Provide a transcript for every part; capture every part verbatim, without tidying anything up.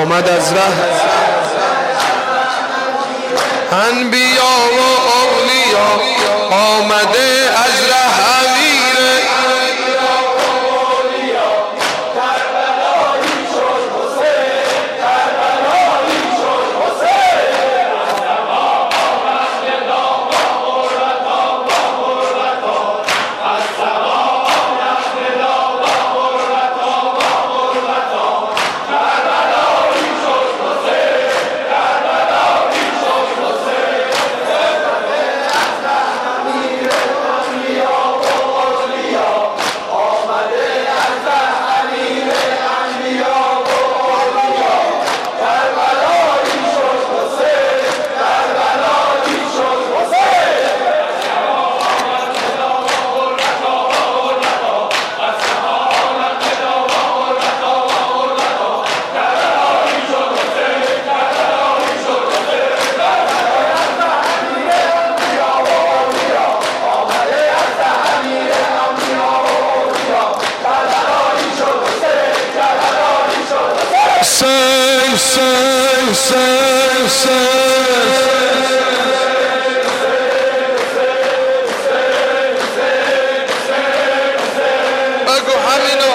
آمد از ره انبیا و اولیا، آمده از ره امیر Say, say, say, بگو همینو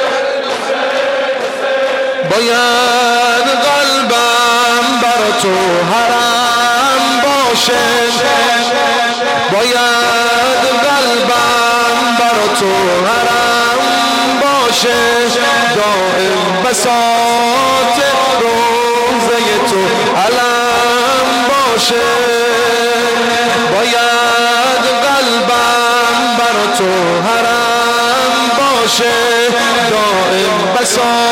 باید قلبم بر تو حرم باشه، باید قلبم بر تو حرم باشه، دائم بساط روزه تو علم باشه، باید قلبم بر تو حرم باشه، دائم بساط